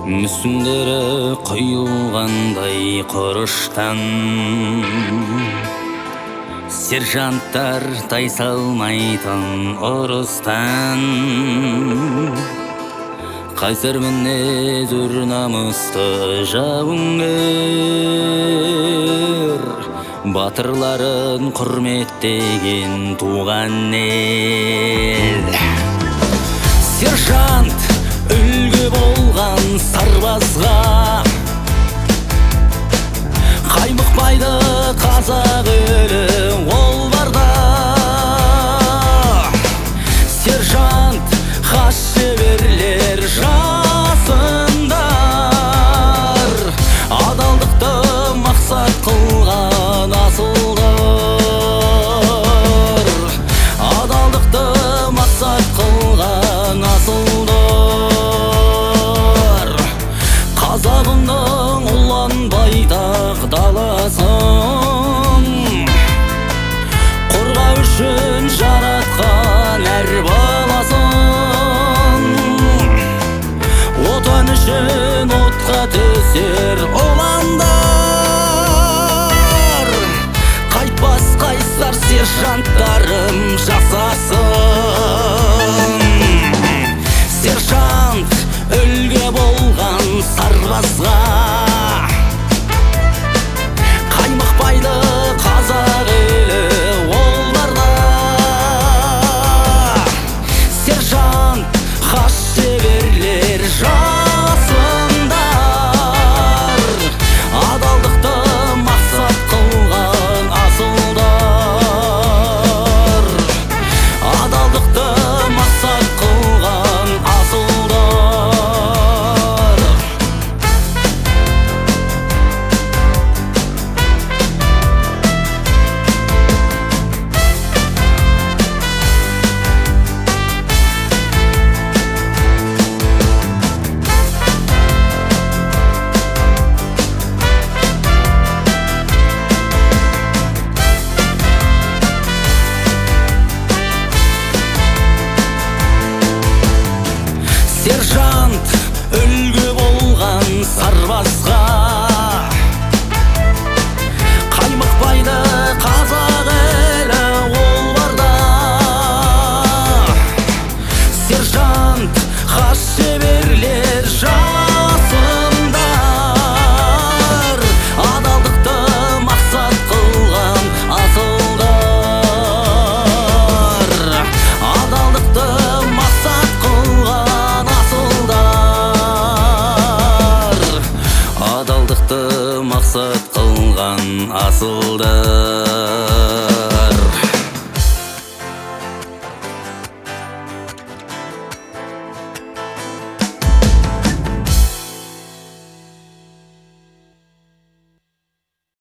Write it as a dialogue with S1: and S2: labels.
S1: мүсіндері құйылғандай құрыштан, сержанттар тайсалмайтын ұрыстан. Қайсар мінез өр намысты жауынгер, батырларын құрметтеген туған ел. Сержант үлгі болған сарбазға, қаймықпайды қазақ елі ол барда. Сержант хас шеберлер жасындар, адалдықты мақсат қылған асылдар. Адалдықты мақсат қылған асылдар. Қазағымның ұлан байтақ даласын қорғау үшін жаратқан әр баласын. Отан үшін отқа түсер ұландар, қайтпас қайсар сержанттарым жасасын. Сержант үлгі болған сарбазға, қаймықпайды қазақ елі ол барда. Сержант хас шеберлер жасындар, адалдықты мақсат қылған асылдар. Адалдықты мақсат қылған асылдар. Сержант үлгі болған сарбазға, қаймықпайды қазақ елі ол барда. Сержант хас шеберлер жасындар, адалдықты мақсат қылған асылдар. Адалдықты мақсат қылған асылдар. Адалдықты мақсат қылған асылдар.